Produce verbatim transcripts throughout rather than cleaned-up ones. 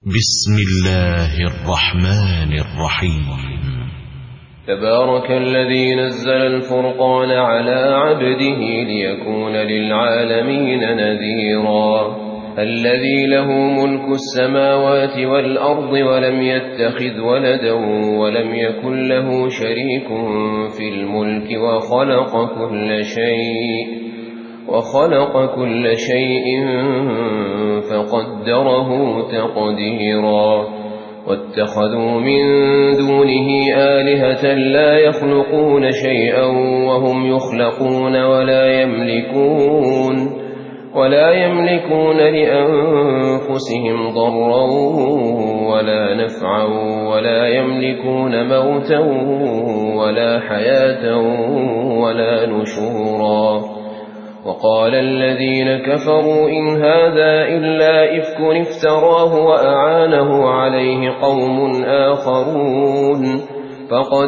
بسم الله الرحمن الرحيم. تبارك الذي نزل الفرقان على عبده ليكون للعالمين نذيرا. الذي له ملك السماوات والأرض ولم يتخذ ولدا ولم يكن له شريك في الملك وخلق كل شيء وخلق كل شيء فقدره تقديرا. واتخذوا من دونه آلهة لا يخلقون شيئا وهم يخلقون ولا يملكون ولا يملكون لأنفسهم ضرا ولا نفعا ولا يملكون موتا ولا حياة ولا نشورا. وقال الذين كفروا إن هذا إلا إفك افتراه وأعانه عليه قوم آخرون فقد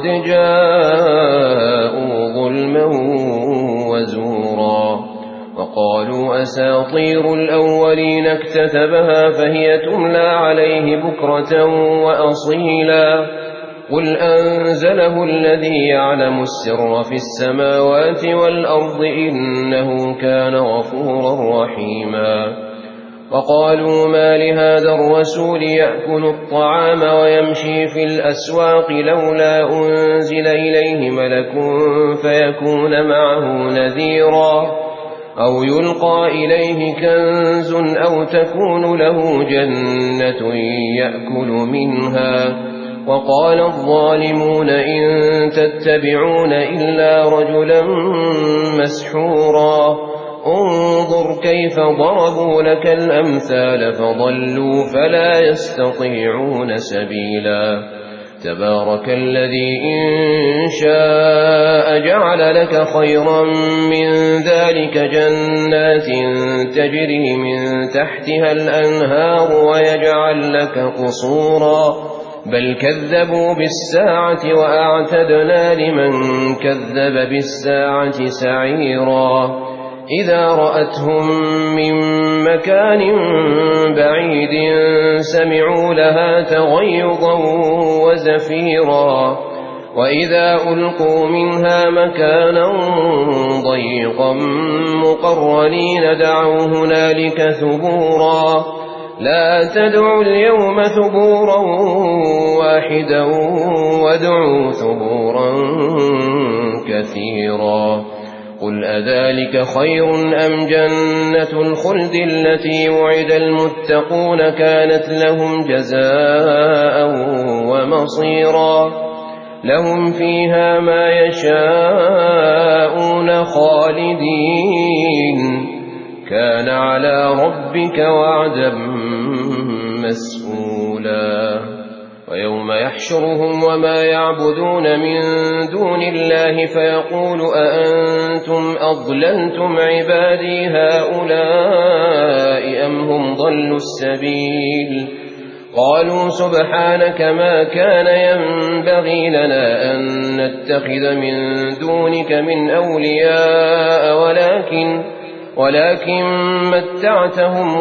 جاءوا ظلما وزورا. وقالوا أساطير الأولين اكتتبها فهي تملى عليه بكرة وأصيلا. قل أنزله الذي يعلم السر في السماوات والأرض إنه كان غفورا رحيما. وقالوا ما لهذا الرسول يأكل الطعام ويمشي في الأسواق لولا أنزل إليه ملك فيكون معه نذيرا أو يلقى إليه كنز أو تكون له جنة يأكل منها. وقال الظالمون إن تتبعون إلا رجلا مسحورا. انظر كيف ضربوا لك الأمثال فضلوا فلا يستطيعون سبيلا. تبارك الذي إن شاء جعل لك خيرا من ذلك جنات تجري من تحتها الأنهار ويجعل لك قصورا بل كذبوا بالساعة وأعتدنا لمن كذب بالساعة سعيرا. إذا رأتهم من مكان بعيد سمعوا لها تغيظا وزفيرا. وإذا ألقوا منها مكانا ضيقا مقرنين دعوا هنالك ثبورا. لا تدعوا اليوم ثبورا واحدا وادعوا ثبورا كثيرا. قل أذلك خير أم جنة الخلد التي وعد المتقون كانت لهم جزاء ومصيرا. لهم فيها ما يشاءون خالدين كان على ربك وعدا مسئولا. ويوم يحشرهم وما يعبدون من دون الله فيقول أأنتم أضللتم عبادي هؤلاء أم هم ضلوا السبيل. قالوا سبحانك ما كان ينبغي لنا أن نتخذ من دونك من أولياء ولكن ولكن متعتهم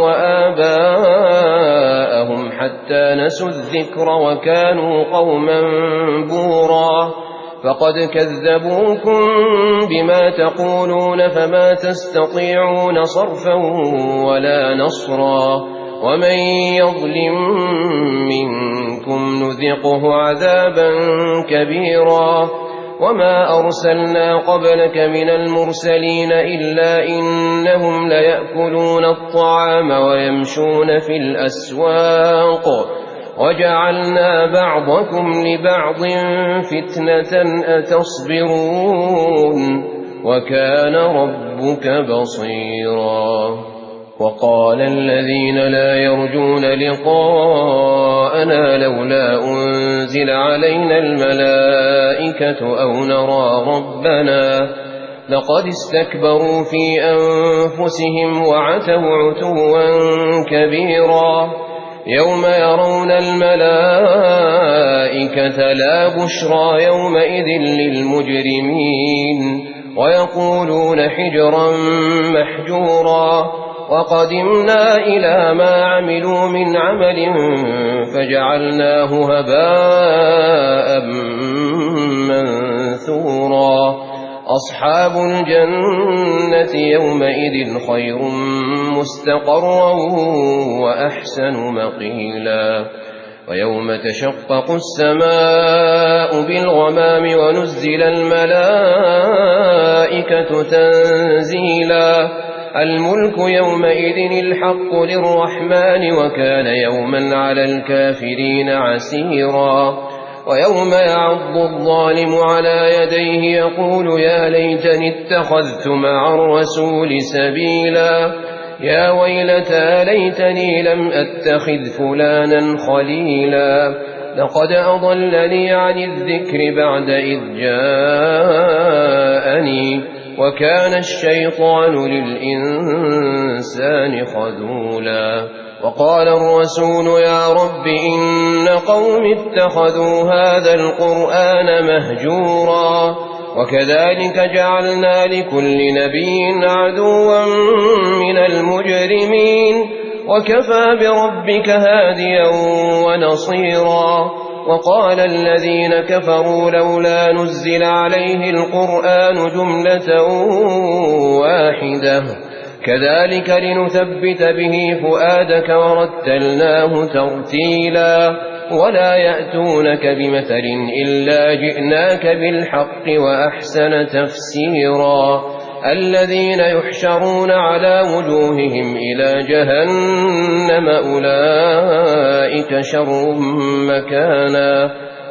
وآباءهم حتى نسوا الذكر وكانوا قوما بورا. فقد كذبوكم بما تقولون فما تستطيعون صرفا ولا نصرا. ومن يظلم منكم نذقه عذابا كبيرا. وما أرسلنا قبلك من المرسلين إلا إنهم ليأكلون الطعام ويمشون في الأسواق وجعلنا بعضكم لبعض فتنة أتصبرون وكان ربك بصيرا. وقال الذين لا يرجون لقاءنا لولا أنزل علينا الملائكة أو نرى ربنا لقد استكبروا في أنفسهم وعتوا عتوا كبيرا. يوم يرون الملائكة لا بشرى يومئذ للمجرمين ويقولون حجرا محجورا. وقدمنا إلى ما عملوا من عمل فجعلناه هباء منثورا أصحاب الجنة يومئذ خير مستقرا وأحسن مقيلا ويوم تشقق السماء بالغمام ونزل الملائكة تنزيلا الملك يومئذ الحق للرحمن وكان يوما على الكافرين عسيرا ويوم يعض الظالم على يديه يقول يا ليتني اتخذت مع الرسول سبيلا يا ويلتى ليتني لم أتخذ فلانا خليلا لقد أضلني عن الذكر بعد إذ جاءني وكان الشيطان للإنسان خذولا وقال الرسول يا رب إن قوم اتخذوا هذا القرآن مهجورا وكذلك جعلنا لكل نبي عدوا من المجرمين وكفى بربك هاديا ونصيرا وقال الذين كفروا لولا نزل عليه القرآن جملة واحدة كذلك لنثبت به فؤادك ورتلناه ترتيلا ولا يأتونك بمثل إلا جئناك بالحق وأحسن تفسيرا الذين يحشرون على وجوههم إلى جهنم أولئك شر مكانا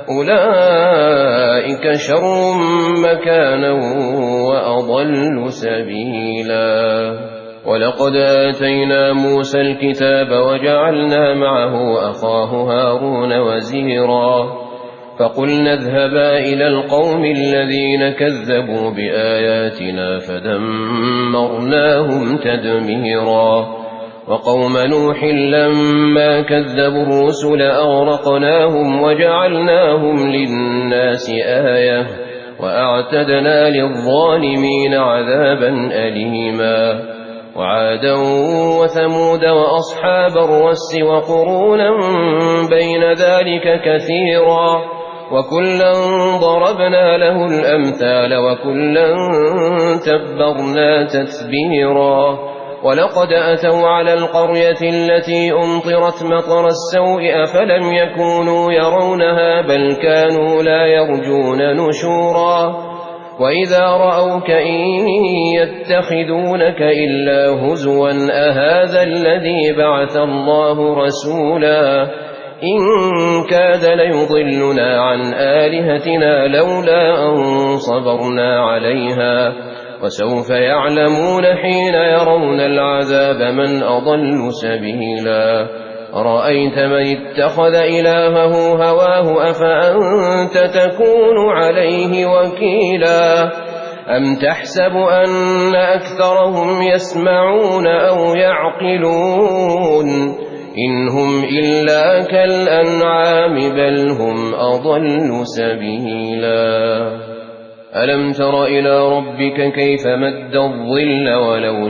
أولئك شر مكانا وأضل سبيلا ولقد آتينا موسى الكتاب وجعلنا معه أخاه هارون وزيرا فقلنا اذهبا إلى القوم الذين كذبوا بآياتنا فدمرناهم تدميرا وقوم نوح لما كذبوا الرسل أغرقناهم وجعلناهم للناس آية وأعتدنا للظالمين عذابا أليما وعادا وثمود وأصحاب الرس وقرونا بين ذلك كثيرا وكلا ضربنا له الأمثال وكلا تبرنا تتبيرا ولقد أتوا على القرية التي أمطرت مطر السوء أفلم يكونوا يرونها بل كانوا لا يرجون نشورا وإذا رأوك إن يتخذونك إلا هزوا أهذا الذي بعث الله رسولا إن كاد ليضلنا عن آلهتنا لولا أن صبرنا عليها وسوف يعلمون حين يرون العذاب من أضل سبيلا أرأيت من اتخذ إلهه هواه أفأنت تكون عليه وكيلا أم تحسب أن أكثرهم يسمعون أو يعقلون إن هم إلا كالأنعام بل هم أضل سبيلا ألم تر إلى ربك كيف مد الظل ولو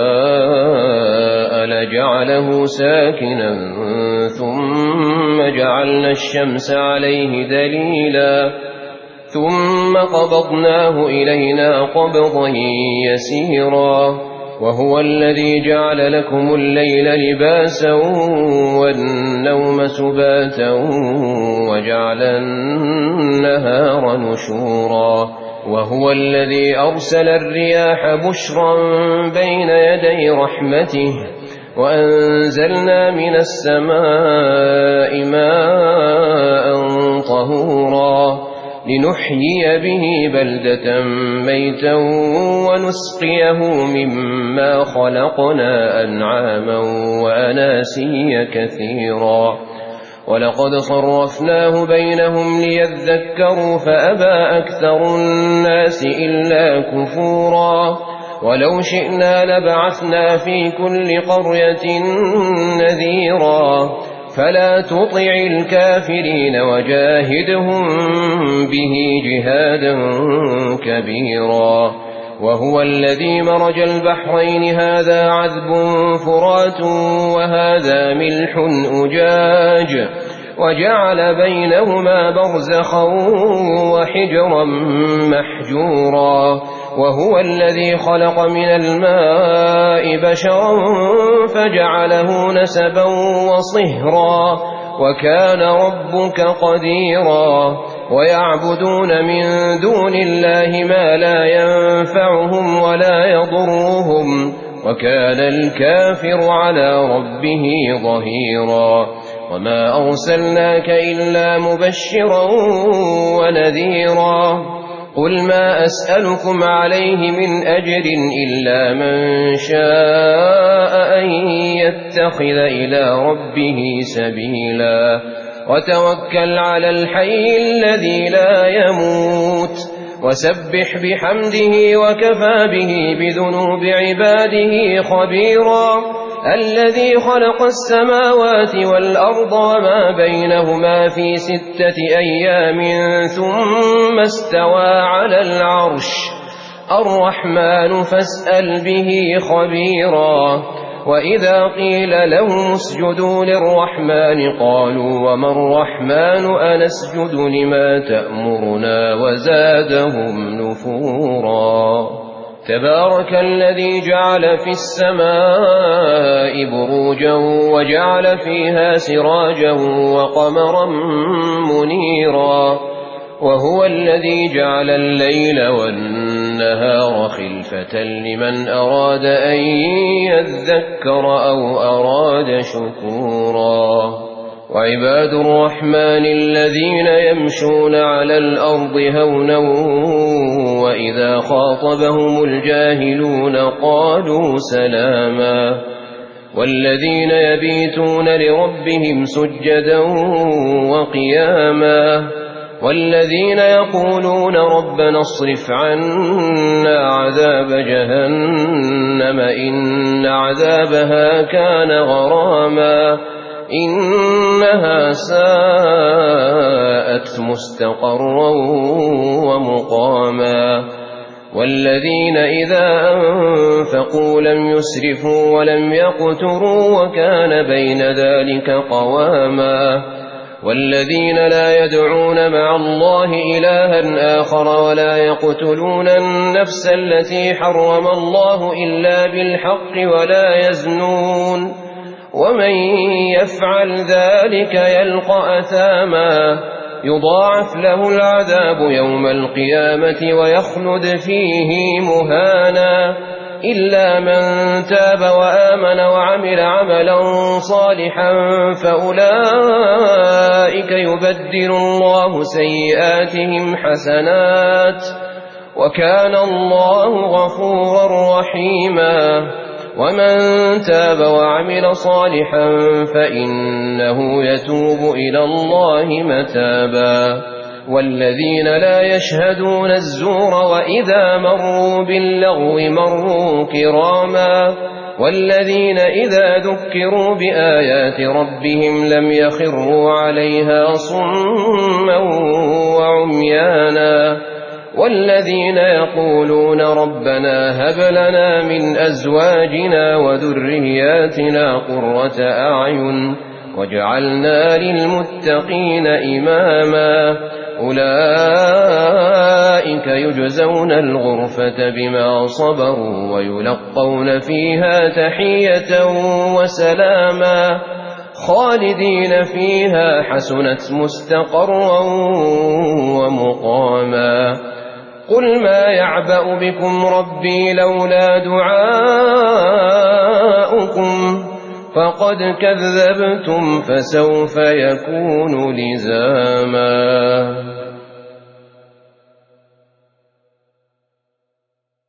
شاء لجعله ساكنا ثم جعلنا الشمس عليه دليلا ثم قبضناه إلينا قبضا يسيرا وهو الذي جعل لكم الليل لباسا والنوم سباتا وجعل النهار نشورا وهو الذي أرسل الرياح بشرا بين يدي رحمته وأنزلنا من السماء ماء طهورا لنحيي به بلدة ميتا ونسقيه مما خلقنا أنعاما وأناسيا كثيرا ولقد صرفناه بينهم ليذكروا فأبى أكثر الناس إلا كفورا ولو شئنا لبعثنا في كل قرية نذيرا فلا تطع الكافرين وجاهدهم به جهادا كبيرا وهو الذي مرج البحرين هذا عذب فرات وهذا ملح أجاج وجعل بينهما برزخا وحجرا محجورا وهو الذي خلق من الماء بشرا فجعله نسبا وصهرا وكان ربك قديرا ويعبدون من دون الله ما لا ينفعهم ولا يضرهم وكان الكافر على ربه ظهيرا وما أرسلناك إلا مبشرا ونذيرا قل ما أسألكم عليه من أجر إلا من شاء أن يتخذ إلى ربه سبيلا وتوكل على الحي الذي لا يموت وسبح بحمده وكفى به بذنوب عباده خبيرا الذي خلق السماوات والأرض وما بينهما في ستة أيام ثم استوى على العرش الرحمن فاسأل به خبيرا وإذا قيل لهم اسجدوا للرحمن قالوا وما الرحمن أنسجد لما تأمرنا وزادهم نفورا تبارك الذي جعل في السماء بروجا وجعل فيها سراجا وقمرا منيرا وهو الذي جعل الليل والنهار خلفة لمن أراد أن يذكر أو أراد شكورا وعباد الرحمن الذين يمشون على الأرض هونا وإذا خاطبهم الجاهلون قالوا سلاما والذين يبيتون لربهم سجدا وقياما والذين يقولون ربنا اصرف عنا عذاب جهنم إن عذابها كان غراما إنها ساءت مستقرا ومقاما والذين إذا أنفقوا لم يسرفوا ولم يقتروا وكان بين ذلك قواما والذين لا يدعون مع الله إلها آخر ولا يقتلون النفس التي حرم الله إلا بالحق ولا يزنون ومن يفعل ذلك يلقى أثاما يضاعف له العذاب يوم القيامة ويخلد فيه مهانا إلا من تاب وآمن وعمل عملا صالحا فأولئك يبدل الله سيئاتهم حسنات وكان الله غفورا رحيما ومن تاب وعمل صالحا فإنه يتوب إلى الله متابا والذين لا يشهدون الزور وإذا مروا باللغو مروا كراما والذين إذا ذكروا بآيات ربهم لم يخروا عليها صما وعميانا والذين يقولون ربنا هب لنا من أزواجنا وذرياتنا قرة أعين واجعلنا للمتقين إماما أولئك يجزون الغرفة بما صبروا ويلقون فيها تحية وسلاما خالدين فيها حسنت مستقرا ومقاما قل ما يعبأ بكم ربي لولا دعاؤكم فقد كذبتم فسوف يكون لزاما